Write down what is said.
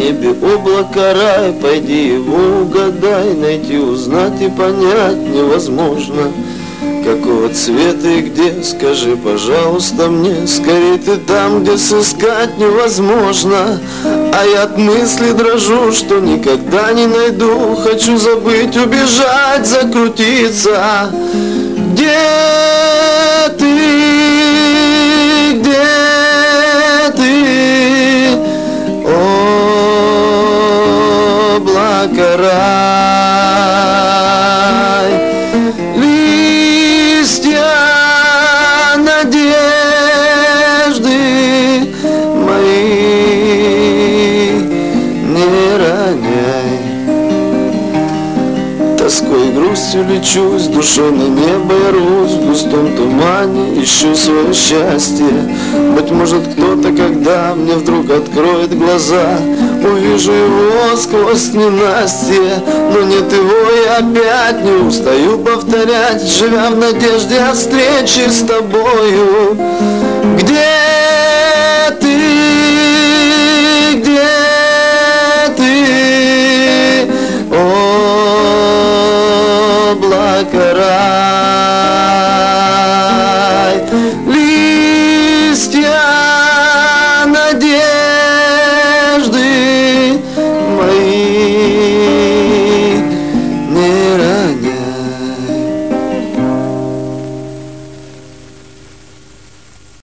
небе облако рай, пойди его угадай, найти, узнать и понять невозможно. Какого цвета и где, скажи, пожалуйста, мне. Скорей ты там, где сыскать невозможно. А я от мысли дрожу, что никогда не найду. Хочу забыть, убежать, закрутиться. Где ты? Где ты? Облако рай, листья надежды мои не роняй. Тоской и грустью лечу, с душой на небо я рвусь, в густом тумане ищу свое счастье. Быть может, кто-то, когда мне вдруг откроет глаза, увижу его сквозь ненастье. Но нет его, я опять не устаю повторять, живя в надежде о встрече с тобою. Где ты? Где ты? Облако